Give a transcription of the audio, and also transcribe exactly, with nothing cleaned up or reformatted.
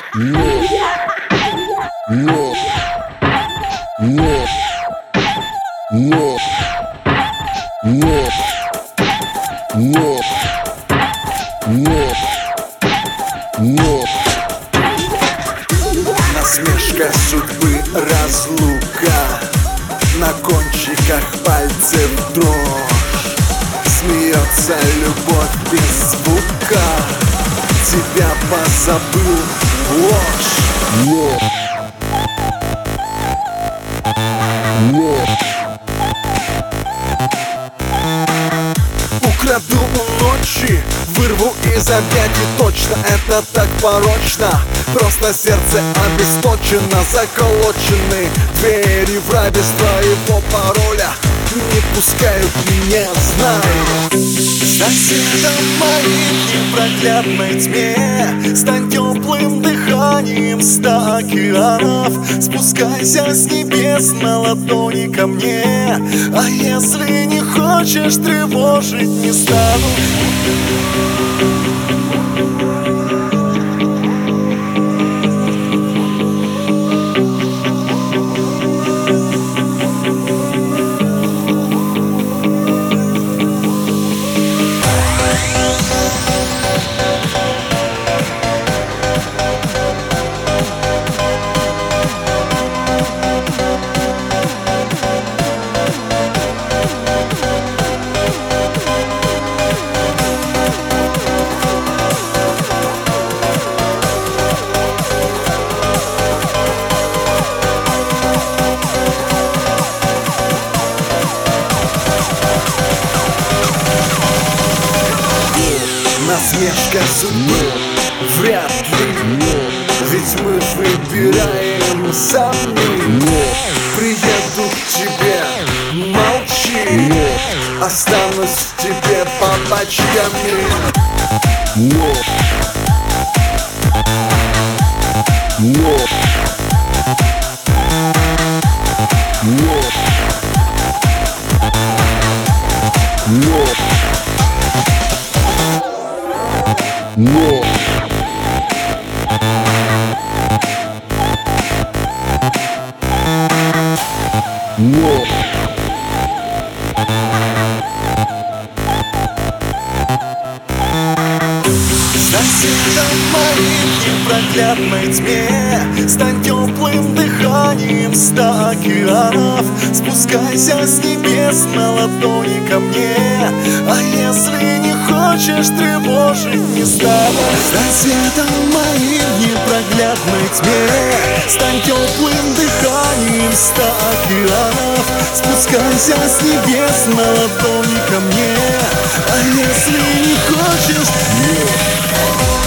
Насмешка судьбы, разлука, на кончиках пальцев дрожь. Смеется любовь без звука, тебя позабыл ложь. Украду у ночи, вырву из объятий точно. Это так порочно, просто сердце обесточено. Заколочены двери в рабство его пароля не пускают меня знать. Соседом моим в непроглядной тьме стань теплым дыханием ста океанов. Спускайся с небес на ладони ко мне, а если не хочешь, тревожить не стану. Насмешка судьбы, вряд ли, ведь мы выбираем сами. Приеду к тебе, молчи, останусь в тебе побочками. No. No. Соседом моим в непроглядной тьме стань теплым дыханием ста океанов. Спускайся с небес на ладони ко мне, а если не хочешь, тревожить не стану. Соседом моим в непроглядной тьме стань теплым дыханием ста океанов. Спускайся с небес на ладони ко мне, а если не хочешь, нет.